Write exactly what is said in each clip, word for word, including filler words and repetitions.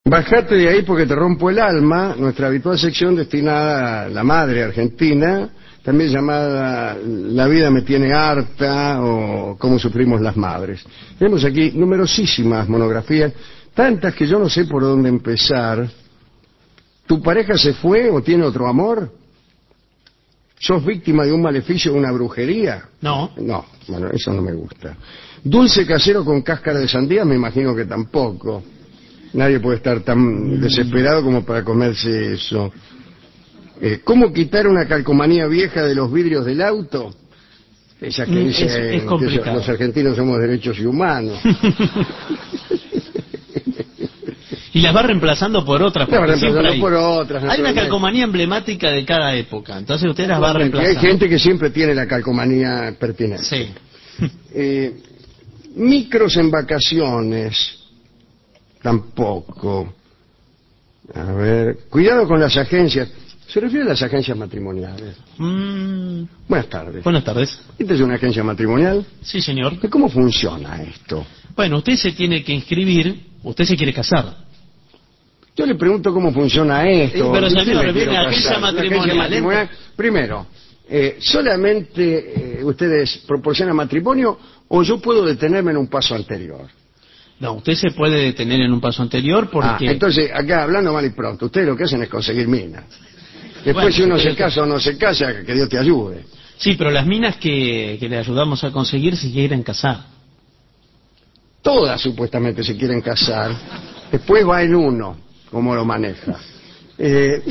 Bajate de ahí porque te rompo el alma, nuestra habitual sección destinada a la madre argentina, también llamada La vida me tiene harta o Cómo sufrimos las madres. Tenemos aquí numerosísimas monografías, tantas que yo no sé por dónde empezar. ¿Tu pareja se fue o tiene otro amor? ¿Sos víctima de un maleficio o una brujería? No. No, bueno, eso no me gusta. ¿Dulce casero con cáscara de sandía? Me imagino que tampoco. Nadie puede estar tan desesperado como para comerse eso. Eh, ¿Cómo quitar una calcomanía vieja de los vidrios del auto? Esas que dicen es, es que los argentinos somos derechos y humanos. Y las va reemplazando por otras. Las va reemplazando hay, por otras. Hay una calcomanía emblemática de cada época, entonces usted las va reemplazando. Hay gente que siempre tiene la calcomanía pertinente. Sí. Eh, micros en vacaciones. Tampoco. A ver, cuidado con las agencias. ¿Se refiere a las agencias matrimoniales? Mm. Buenas tardes. Buenas tardes. ¿Esta es una agencia matrimonial? Sí, señor. ¿Cómo funciona esto? Bueno, usted se tiene que inscribir, usted se quiere casar. Yo le pregunto cómo funciona esto. Sí, pero Yo señor, me viene quiero la agencia casar. matrimonial. Una agencia matrimonial. Primero, eh, ¿solamente eh, ustedes proporcionan matrimonio o yo puedo detenerme en un paso anterior? No, usted se puede detener en un paso anterior porque... Ah, entonces, acá hablando mal y pronto, ustedes lo que hacen es conseguir minas. Después, bueno, si uno se pero... casa o no se casa, que Dios te ayude. Sí, pero las minas que, que le ayudamos a conseguir se quieren casar. Todas supuestamente se quieren casar. Después va en uno, cómo lo maneja. Eh,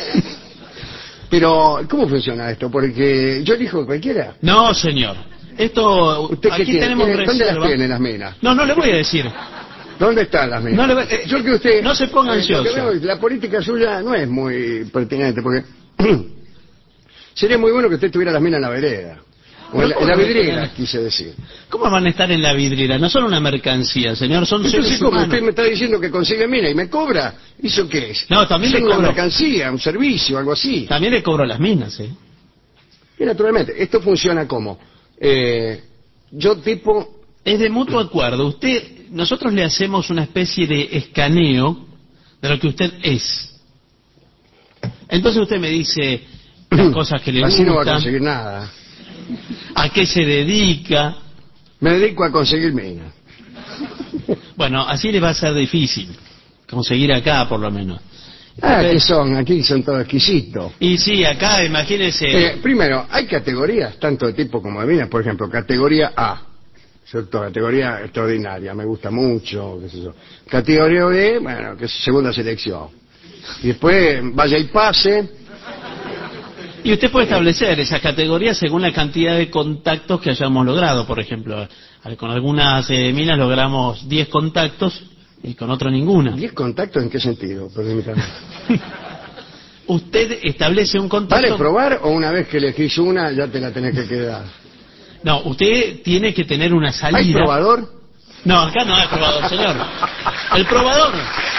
pero, ¿cómo funciona esto? Porque yo elijo cualquiera. No, señor. Esto, ¿Usted aquí qué tiene? tenemos ¿Tiene? ¿Dónde reserva. las tiene las minas? No, no le voy a decir. ¿Dónde están las minas? No, le voy- eh, Yo que usted, no se ponga eh, ansioso. lo que veo, la política suya no es muy pertinente, porque sería muy bueno que usted tuviera las minas en la vereda. O en la, en la vidriera, quise decir. ¿Cómo van a estar en la vidriera? No son una mercancía, señor, son Entonces, seres ¿cómo? humanos. Usted me está diciendo que consigue mina y me cobra. ¿Eso qué es? No, también ¿Es le una cobro. mercancía, un servicio, algo así? También le cobro las minas, ¿eh? Y naturalmente, esto funciona como... Eh, yo tipo... Es de mutuo acuerdo. Usted, nosotros le hacemos una especie de escaneo de lo que usted es. Entonces usted me dice las cosas que le Así gustan, no va a conseguir nada. a qué se dedica. Me dedico a conseguir mina. Bueno, así le va a ser difícil conseguir acá, por lo menos. Ah, ¿qué son? Aquí son todos exquisitos. Y sí, acá, imagínese... Eh, primero, hay categorías, tanto de tipo como de minas. Por ejemplo, categoría A, ¿cierto? Categoría extraordinaria, me gusta mucho, qué sé yo. Categoría B, bueno, que es segunda selección. Y después, vaya y pase. Y usted puede establecer esas categorías según la cantidad de contactos que hayamos logrado. Por ejemplo, con algunas eh, minas logramos diez contactos y con otro ninguna. ¿diez contactos en qué sentido? Permítame. Usted establece un contacto... ¿Vale probar o una vez que elegís una ya te la tenés que quedar? No, usted tiene que tener una salida... ¿Hay probador? No, acá no hay probador, señor. El probador...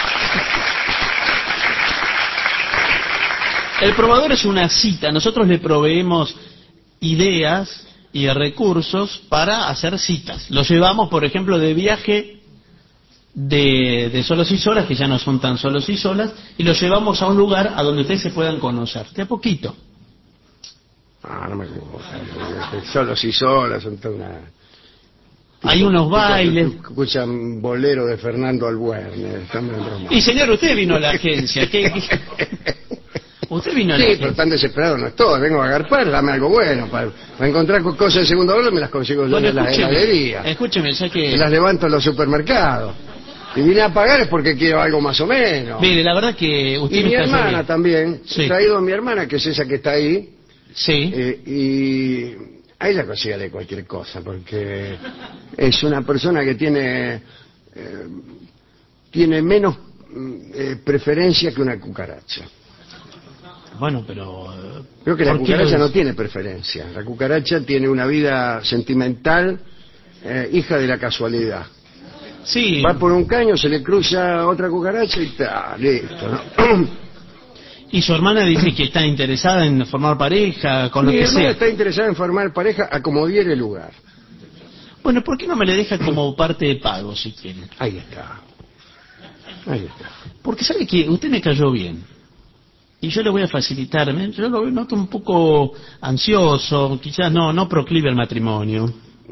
El probador es una cita. Nosotros le proveemos ideas y recursos para hacer citas. Lo llevamos, por ejemplo, de viaje de, de solos y solas, que ya no son tan solos y solas, y lo llevamos a un lugar a donde ustedes se puedan conocer. De a poquito. Ah, no me gusta. Solos y solas son toda una... Hay unos bailes. Escuchan bolero de Fernando Albuerne. Están en broma. Y señor, usted vino a la agencia. ¿Qué, qué? Usted vino a la Sí, agencia. pero tan desesperado no estoy. Vengo a agarpar, dame algo bueno. Para, para encontrar cosas de segundo orden me las consigo yo Bueno, en las escúcheme, heladerías. escúcheme, ya que... Me las levanto en los supermercados. Y vine a pagar es porque quiero algo más o menos. Mire, la verdad que usted Y me mi está hermana bien. también. Sí. He traído a mi hermana, que es esa que está ahí. Sí. Eh, y a ella consígale cualquier cosa, porque es una persona que tiene eh, tiene menos eh, preferencia que una cucaracha. Bueno, pero... Creo que la ¿por qué cucaracha lo- no tiene preferencia. La cucaracha tiene una vida sentimental, eh, hija de la casualidad. Sí. Va por un caño, se le cruza otra cucaracha y está, listo, ¿no? Y su hermana dice que está interesada en formar pareja, con lo Mi que hermana sea. está interesada en formar pareja a como diere lugar. Bueno, ¿por qué no me le deja como parte de pago, si quiere? Ahí está. Ahí está. Porque sabe que usted me cayó bien. Y yo le voy a facilitar. ¿eh? Yo lo noto un poco ansioso, quizás no, no proclive al matrimonio.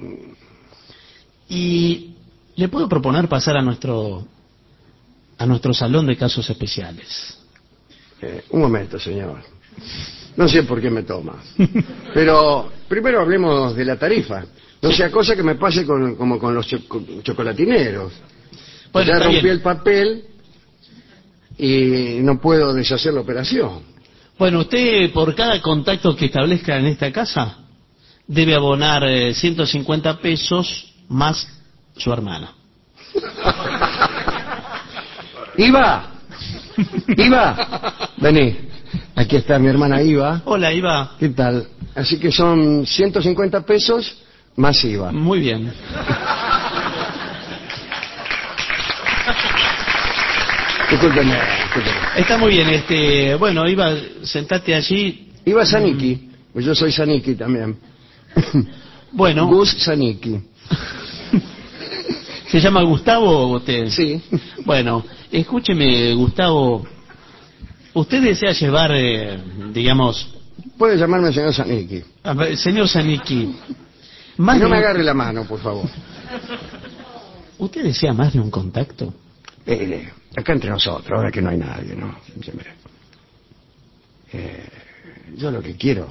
Y le puedo proponer pasar a nuestro a nuestro salón de casos especiales. Eh, un momento, señor. No sé por qué me toma. Pero primero hablemos de la tarifa. No sea cosa que me pase con, como con los cho- con chocolatineros. Bueno, ya está rompí bien. el papel y no puedo deshacer la operación. Bueno, usted por cada contacto que establezca en esta casa debe abonar eh, ciento cincuenta pesos más su hermana. ¡Iva! ¡Iva! Vení. Aquí está mi hermana Iva. Hola, Iva. ¿Qué tal? Así que son ciento cincuenta pesos más IVA. Muy bien. Discúlpeme, discúlpeme. Está muy bien. Este, bueno, Iva, sentate allí. Iva Zaniki, pues yo soy Zaniki también. Bueno. Gus Zaniki. ¿Se llama Gustavo usted? Sí. Bueno, escúcheme, Gustavo. ¿Usted desea llevar, eh, digamos... Puede llamarme señor Zaniki. a ver, señor Zaniki, más Y no de me un- agarre la mano, por favor. ¿Usted desea más de un contacto? Eh, acá entre nosotros, ahora que no hay nadie, ¿no? Siempre. Eh, yo lo que quiero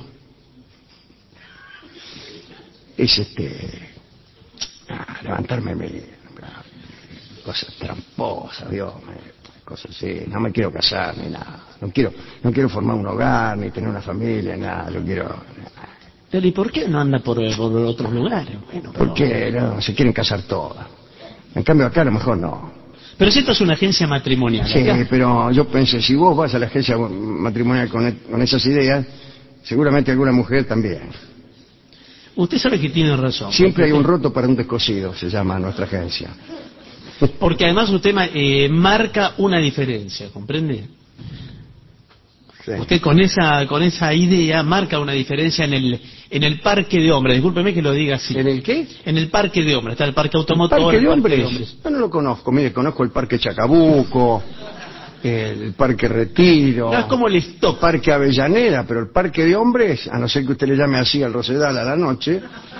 es este ah, levantarme mi, ah, cosas tramposas, Dios, me- cosas así. No me quiero casar ni nada. No quiero, no quiero formar un hogar ni tener una familia, nada. Yo quiero. Pero ¿y por qué no anda por, por otros lugares? Bueno, pero... Porque no, se quieren casar todas. En cambio acá a lo mejor no. Pero si esto es una agencia matrimonial. Sí, acá- pero yo pensé, si vos vas a la agencia matrimonial con, e- con esas ideas, seguramente alguna mujer también. Usted sabe que tiene razón. Siempre hay un Porque- roto para un descosido, se llama nuestra agencia. Porque además usted ma- eh, marca una diferencia, ¿comprende? Sí. Usted con esa con esa idea marca una diferencia en el en el parque de hombres. Discúlpeme que lo diga así. ¿En el qué? En el parque de hombres. Está el parque automotor. ¿Parque de el hombres? Yo no lo conozco, mire, conozco el Parque Chacabuco, el Parque Retiro, No, es como el stop. el Parque Avellaneda, pero el Parque de hombres, a no ser que usted le llame así al Rosedal a la noche...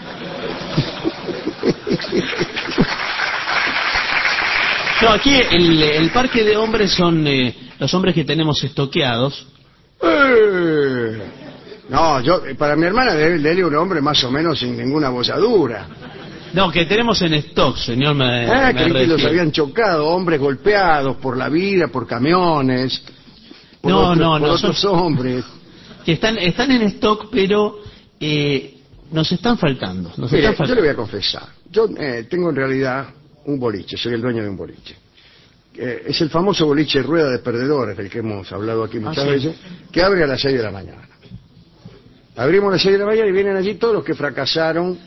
No, aquí el, el parque de hombres son eh, los hombres que tenemos estoqueados. Eh, No, yo, para mi hermana, le le un hombre más o menos sin ninguna bolladura. No, que tenemos en stock, señor. Me, Ah, me creí que los refiero. habían chocado, hombres golpeados por la vida, por camiones, por, No, otros, no, por no, otros son- hombres. Que están están en stock, pero eh, nos están faltando. Nos Mire, están yo faltando. le voy a confesar, yo eh, tengo en realidad un boliche, soy el dueño de un boliche. Eh, es el famoso boliche Rueda de Perdedores, del que hemos hablado aquí muchas Ah, sí. veces, que abre a las seis de la mañana. Abrimos a las seis de la mañana y vienen allí todos los que fracasaron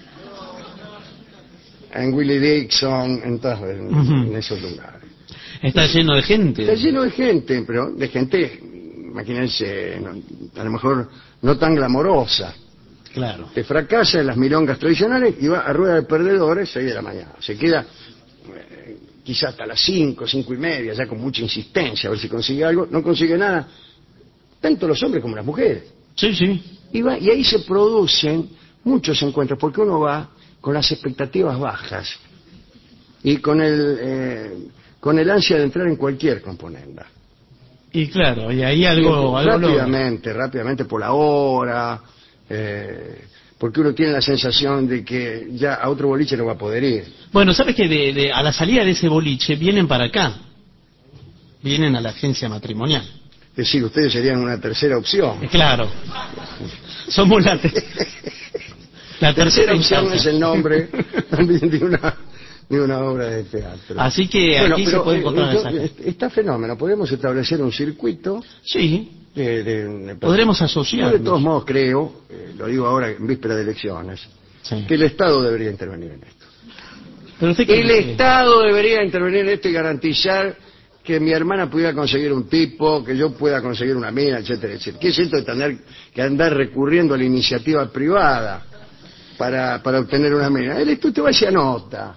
en Willie Dixon, en, todas- en- Ujú. en esos lugares. Está lleno de gente. Está lleno de gente, pero de gente, imagínense, no- a lo mejor no tan glamorosa. Claro. Que fracasa en las milongas tradicionales y va a Rueda de Perdedores seis de la mañana. Se queda eh, quizá hasta las cinco, cinco y media, ya con mucha insistencia, a ver si consigue algo. No consigue nada, tanto los hombres como las mujeres. Sí, sí. Y, va- y ahí se producen muchos encuentros, porque uno va con las expectativas bajas y con el, eh, con el ansia de entrar en cualquier componenda. Y claro, y ahí algo, Y, algo logra. rápidamente, rápidamente por la hora, eh, porque uno tiene la sensación de que ya a otro boliche no va a poder ir. Bueno, ¿sabes que de, de- a la salida de ese boliche vienen para acá? Vienen a la agencia matrimonial. Es decir, ustedes serían una tercera opción. Eh, Claro. Somos la, te- la tercera Tercera opción instancia. es el nombre también de una, de una obra de teatro. Así que Bueno, aquí pero, se puede eh, encontrar yo- esa casa. está fenómeno. Podemos establecer un circuito Sí, de, de- de- podremos Yo asociarnos. de todos modos creo, eh, lo digo ahora en víspera de elecciones, Sí. que el Estado debería intervenir en esto. Pero usted qué El dice? Estado debería intervenir en esto y garantizar que mi hermana pudiera conseguir un tipo, que yo pueda conseguir una mina, etcétera, etcétera. ¿Qué es esto de tener que andar recurriendo a la iniciativa privada para, para obtener una mina? El Estado te va y se anota.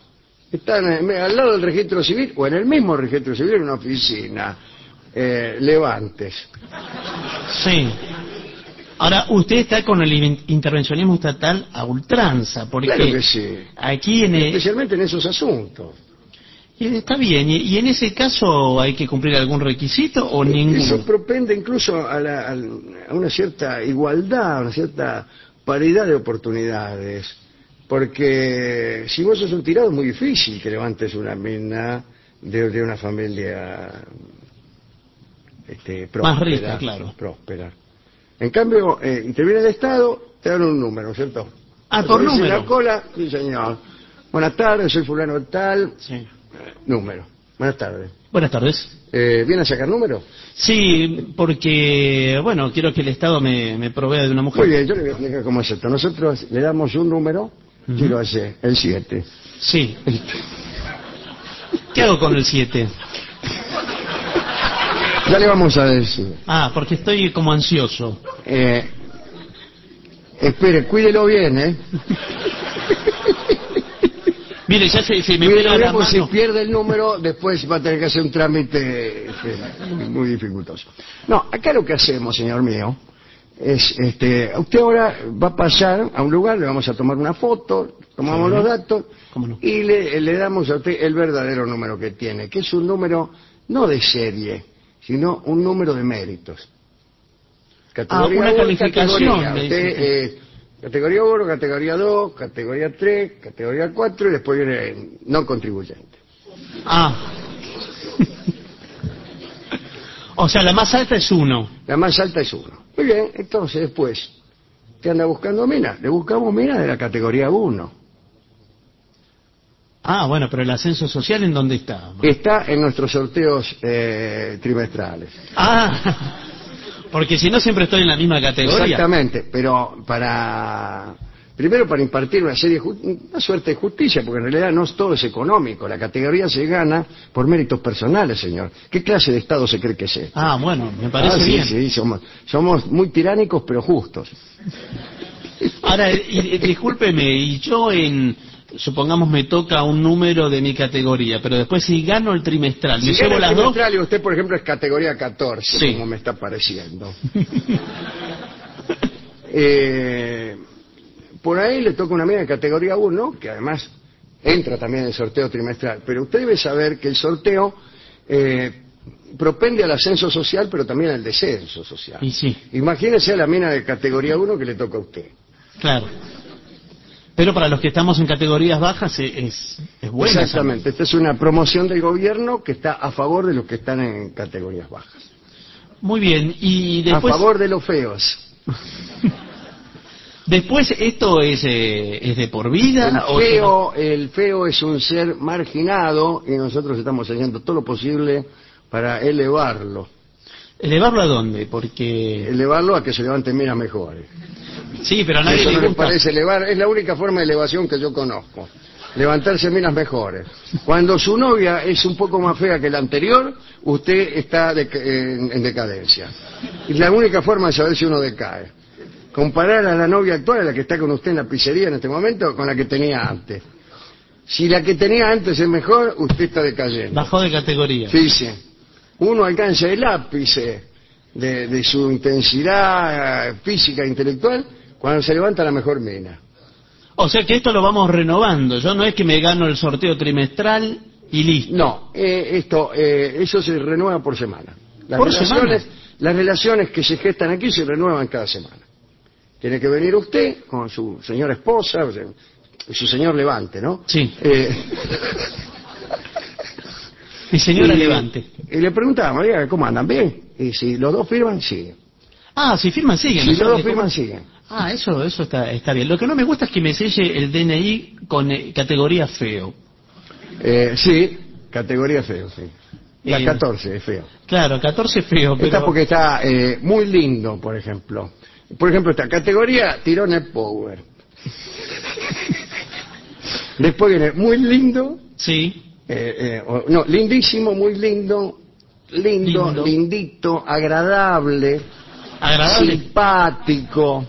Están en- al lado del registro civil o en el mismo registro civil en una oficina. Eh, Levantes. Sí. Ahora, usted está con el in- intervencionismo estatal a ultranza, porque Claro que sí. aquí en el... Especialmente en esos asuntos. Eh, Está bien, y, y en ese caso hay que cumplir algún requisito o ninguno. Eso propende incluso a, la- al- a una cierta igualdad, a una cierta paridad de oportunidades. Porque si vos sos un tirado es muy difícil que levantes una mina de, de una familia este, próspera. Más rica, claro. próspera. En cambio, eh, interviene el Estado, te dan un número, ¿no es cierto? Ah, por Aparece en número. la cola, sí señor. Buenas tardes, soy fulano tal, Sí. eh, número. Buenas tardes. Buenas tardes. Eh, ¿Viene a sacar número? Sí, porque, bueno, quiero que el Estado me, me provea de una mujer. Muy bien, yo le voy a explicar cómo es esto. Nosotros le damos un número, Ujú. quiero hacer el siete. Sí. ¿Qué hago con el siete? Ya le vamos a decir. Ah, porque estoy como ansioso. Eh, espere, cuídelo bien, ¿eh? Mire, ya se, se me Cuídelo pega bien la porque si mano. pierde el número, después va a tener que hacer un trámite este, muy, muy dificultoso. No, acá lo que hacemos, señor mío, es, este, usted ahora va a pasar a un lugar, le vamos a tomar una foto, tomamos Sí. los datos ¿Cómo no? y le, le damos a usted el verdadero número que tiene, que es un número no de serie, sino un número de méritos. Ah, una uno, calificación, categoría. me Usted, dice. eh, categoría uno, categoría dos, categoría tres, categoría cuatro y después viene eh, no contribuyente. Ah. O sea, la más alta es uno. La más alta es uno. Muy bien, entonces después, ¿qué anda buscando mina? Le buscamos mina de la categoría uno. Ah, bueno, pero el ascenso social, ¿en dónde está? Está en nuestros sorteos eh, trimestrales. Ah, porque si no siempre estoy en la misma categoría. Exactamente, pero para... Primero para impartir una serie de ju- una suerte de justicia, porque en realidad no es todo es económico. La categoría se gana por méritos personales, señor. ¿Qué clase de Estado se cree que es este? Ah, bueno, me parece Ah, sí, bien. sí, somos, somos muy tiránicos pero justos. Ahora, y, y, discúlpeme, y yo en, supongamos me toca un número de mi categoría, pero después si gano el trimestral, ¿me Si llevo gana las el dos? trimestral y usted, por ejemplo, es categoría catorce, Sí. como me está pareciendo. eh, por ahí le toca una mina de categoría uno, que además entra también en el sorteo trimestral. Pero usted debe saber que el sorteo eh, propende al ascenso social, pero también al descenso social. Y sí, Imagínese a la mina de categoría uno que le toca a usted. claro. Pero para los que estamos en categorías bajas es, es, es buena. esa- Exactamente, esta es una promoción del gobierno que está a favor de los que están en categorías bajas. Muy bien, y después... A favor de los feos. Después, ¿esto es, eh, es de por vida? El o se va- feo, el feo es un ser marginado y nosotros estamos haciendo todo lo posible para elevarlo. ¿Elevarlo a dónde? Porque... Elevarlo a que se levanten minas mejores. Sí, pero a nadie Eso le no le gusta. parece elevar, es la única forma de elevación que yo conozco. Levantarse minas mejores. Cuando su novia es un poco más fea que la anterior, usted está de- en, en decadencia. Y la única forma de saber si uno decae. Comparar a la novia actual, a la que está con usted en la pizzería en este momento, con la que tenía antes. Si la que tenía antes es mejor, usted está decayendo. Bajó de categoría. Fíjese, uno alcanza el ápice de, de su intensidad eh, física e intelectual cuando se levanta la mejor mina. O sea que esto lo vamos renovando. Yo no es que me gano el sorteo trimestral y listo. No, eh, esto, eh, eso se renueva por semana. Las ¿Por relaciones, semana? Las relaciones que se gestan aquí se renuevan cada semana. Tiene que venir usted con su señora esposa, o sea, su señor Levante, ¿no? Sí. Eh, Mi señora y, Levante. Y le preguntamos, oiga, ¿cómo andan? ¿Bien? Y si los dos firman, siguen. Ah, si firman, siguen. Si ¿no? los dos ¿Cómo? firman, siguen. Ah, eso eso está, está bien. Lo que no me gusta es que me selle el D N I con eh, categoría feo. Eh, sí, categoría feo, sí. La Eh, catorce es feo. Claro, catorce feo, pero... Está porque está eh, muy lindo, por ejemplo. Por ejemplo, esta categoría tirones power. Después viene muy lindo, Sí, eh, eh, o- no, lindísimo, muy lindo, lindo, Lindo. lindito, agradable, agradable, simpático,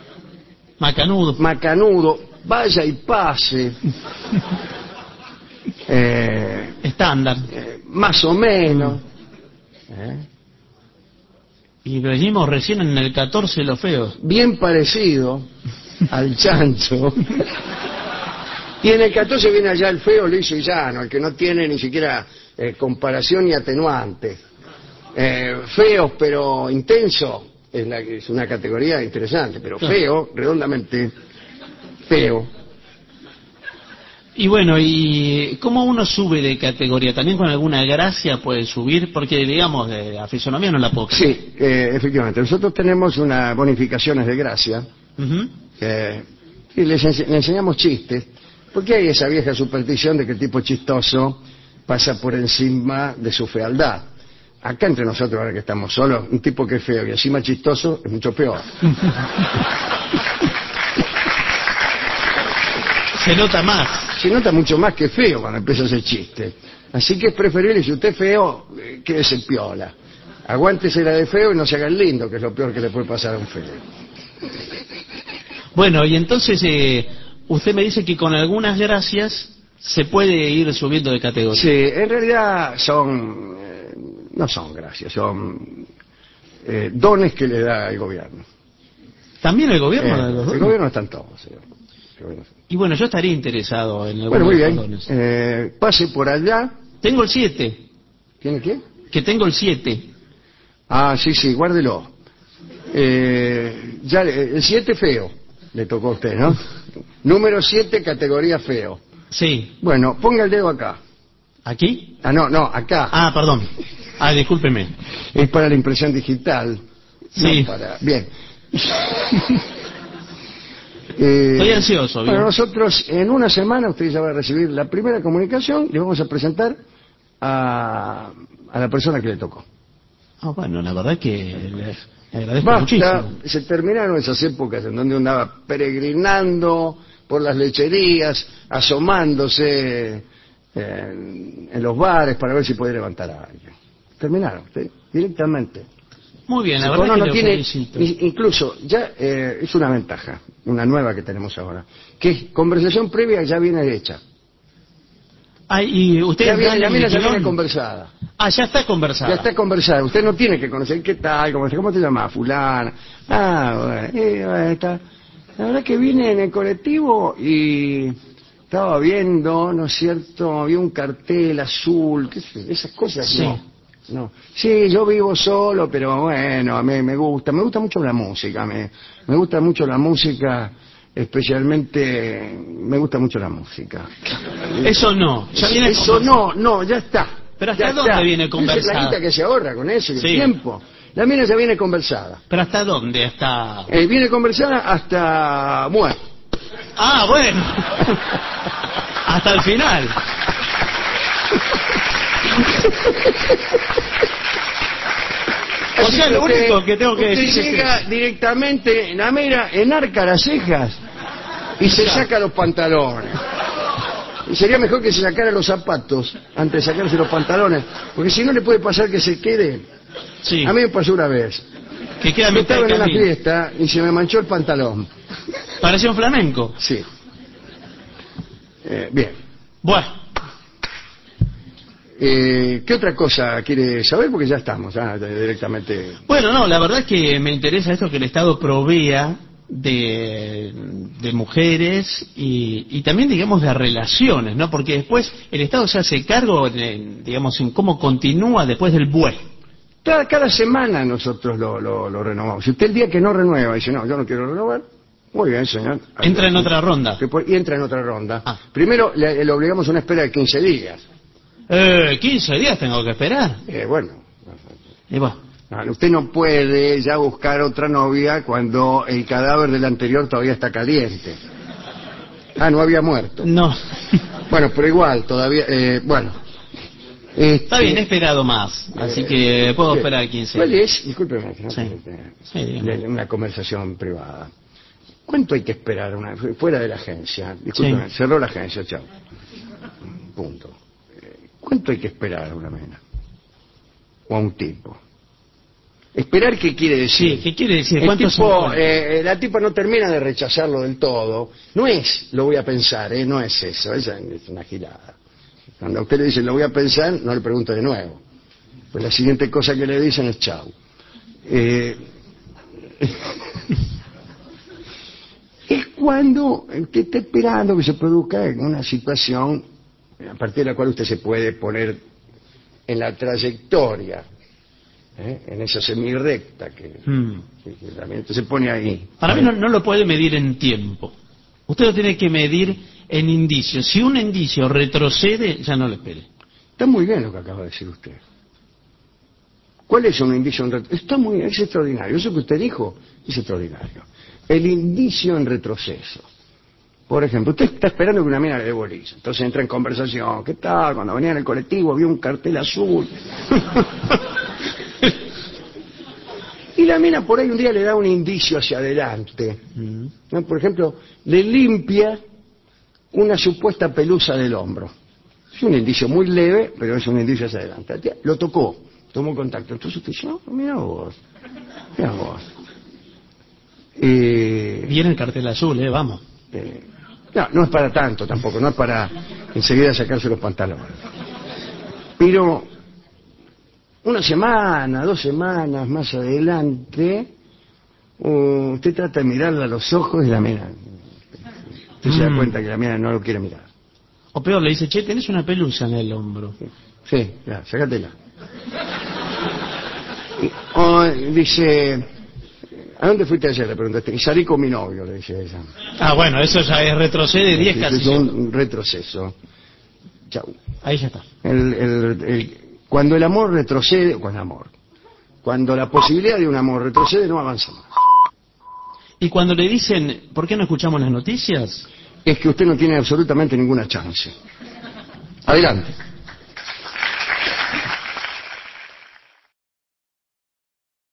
macanudo. macanudo, vaya y pase. eh, Estándar. eh, más o menos. ¿eh? Y venimos recién en el catorce los feos. Bien parecido al chancho. Y en el catorce viene allá el feo, liso y llano, el que no tiene ni siquiera eh, comparación ni atenuante. Eh, feos pero intenso es, la, es una categoría interesante, pero feo, redondamente feo. Y bueno, ¿y cómo uno sube de categoría? ¿También con alguna gracia puede subir? Porque, digamos, de la fisonomía no la puedo creer. Sí, eh, efectivamente. Nosotros tenemos unas bonificaciones de gracia. Uh-huh. eh, y les, ense les enseñamos chistes. Porque hay esa vieja superstición de que el tipo chistoso pasa por encima de su fealdad. Acá entre nosotros, ahora que estamos solos, un tipo que es feo y encima chistoso es mucho peor. Se nota más. Se nota mucho más que feo cuando empieza a hacer chiste. Así que es preferible, si usted es feo, eh, quédese piola. Aguántese la de feo y no se haga el lindo, que es lo peor que le puede pasar a un feo. Bueno, y entonces eh, usted me dice que con algunas gracias se puede ir subiendo de categoría. Sí, en realidad son... Eh, no son gracias, son eh, dones que le da el gobierno. ¿También el gobierno Eh, da los el dones? gobierno están todos, señor. Y bueno, yo estaría interesado en algunos Bueno, muy de bien. los dones. Eh, pase por allá. Tengo el siete. ¿Tiene qué? Que tengo el siete. Ah, sí, sí, guárdelo. Eh, ya, el siete feo le tocó a usted, ¿no? Número siete, categoría feo. Sí. Bueno, ponga el dedo acá. ¿Aquí? Ah, no, no, acá. Ah, perdón. Ah, discúlpeme. Es para la impresión digital. Sí. No para... Bien. Eh, Estoy ansioso. Bueno, ¿bien? nosotros en una semana usted ya va a recibir la primera comunicación y le vamos a presentar a, a la persona que le tocó. Ah, bueno, la verdad que le, le agradezco Basta, muchísimo. se terminaron esas épocas en donde uno andaba peregrinando por las lecherías, asomándose en, en los bares para ver si podía levantar a alguien. Terminaron, ¿sí? Directamente. Muy bien, la Sí, verdad uno que no le tiene, felicito. ni- incluso, ya eh, es una ventaja, una nueva que tenemos ahora, que es conversación previa ya viene hecha. Ah, y usted Ya viene, dan la el mina ya liquidón. viene conversada. Ah, ya está conversada. Ya está conversada. Usted no tiene que conocer qué tal, cómo, cómo te llamas, fulana. Ah, bueno, eh, bueno, está. La verdad que vine en el colectivo y estaba viendo, ¿no es cierto? Había un cartel azul, qué sé, esas cosas Sí. no. No. Sí, yo vivo solo, pero bueno, a mí me gusta, me gusta mucho la música, me, me gusta mucho la música, especialmente me gusta mucho la música. Eso no. Ya viene Eso conversada. no, no, ya está. Pero ¿hasta Ya dónde está. viene Esa conversada? es la guita que se ahorra con eso y el Sí. tiempo. La mina ya viene conversada. ¿Pero hasta dónde? Hasta... Eh, viene conversada hasta muerto. Ah, bueno. Hasta el final. O sea, lo Usted- único que tengo que usted decir es llega que... directamente, la mira, enarca las cejas y se saca los pantalones. Y sería mejor que se sacara los zapatos antes de sacarse los pantalones, porque si no le puede pasar que se quede. Sí, A mí me pasó una vez. que queda a Yo mitad estaba de en una camino. fiesta y se me manchó el pantalón. Parecía un flamenco. Sí. Eh, bien. Bueno, Eh, ¿Qué otra cosa quiere saber? Porque ya estamos, ah, directamente. bueno, no, la verdad es que me interesa esto que el Estado provea de, de mujeres y, y también, digamos, de relaciones, ¿no? Porque después el Estado se hace cargo, de, digamos, en cómo continúa después del B U E. Cada, cada semana nosotros lo, lo, lo renovamos. Si usted el día que no renueva dice, no, yo no quiero renovar, muy bien, señor. Entra en otra ronda. Que por- Y entra en otra ronda. Ah. Primero le, le obligamos a una espera de quince días. Eh, quince días tengo que esperar. Eh, bueno, Y bueno, no, usted no puede ya buscar otra novia cuando el cadáver del anterior todavía está caliente. Ah, no había muerto. no. Bueno, pero igual, todavía, eh, bueno. Este, Está bien, he esperado más, así que puedo sí. esperar quince ¿Cuál días. es? Discúlpeme, que no Sí. te- Sí, dígame. de- una conversación privada. ¿Cuánto hay que esperar una, fuera de la agencia? Discúlpeme, Sí. cerró la agencia, chao. Punto. Eh, ¿Cuánto hay que esperar a una mena? O a un tipo. ¿Esperar qué quiere decir? Sí, ¿qué quiere decir? El ¿Cuántos tipo, encuentros? eh, la tipa no termina de rechazarlo del todo. No es, lo voy a pensar, eh, no es eso, esa es una gilada. Cuando a usted le dicen lo voy a pensar, no le pregunte de nuevo. Pues la siguiente cosa que le dicen es chau. Eh, es cuando usted está esperando que se produzca una situación a partir de la cual usted se puede poner en la trayectoria, ¿eh? En esa semirrecta que, Hmm. que, que también se pone ahí. Para mí no, no lo puede medir en tiempo. Usted lo tiene que medir en indicios. Si un indicio retrocede, ya no lo espere. Está muy bien lo que acaba de decir usted. ¿Cuál es un indicio en retroceso? Está muy, es extraordinario. Eso que usted dijo es extraordinario. El indicio en retroceso. Por ejemplo, usted está esperando que una mina le dé bolilla. Entonces entra en conversación. ¿Qué tal? Cuando venía en el colectivo vio un cartel azul. Y la mina por ahí un día le da un indicio hacia adelante. ¿No? Por ejemplo, le limpia una supuesta pelusa del hombro. Es un indicio muy leve, pero es un indicio hacia adelante. Lo tocó, tomó contacto. Entonces usted dice, no, mira vos, mira vos. Eh, Viene el cartel azul, eh, vamos. eh, no, no es para tanto tampoco, no es para enseguida sacarse los pantalones. Pero una semana, dos semanas más adelante, uh, usted trata de mirarla a los ojos y la mira. Usted mm. se da cuenta que la mira no lo quiere mirar. O peor, le dice, che, tenés una pelusa en el hombro. Sí, ya, sácatela. Y, o dice, ¿a dónde fuiste ayer? Le preguntaste. Y salí con mi novio, le dice ella. Ah, bueno, eso ya es retrocede diez casi. Es un, un retroceso. Chau. Ahí ya está. El, el, el, cuando el amor retrocede, con amor, cuando la posibilidad de un amor retrocede, no avanza más. Y cuando le dicen, ¿por qué no escuchamos las noticias? Es que usted no tiene absolutamente ninguna chance. Adelante.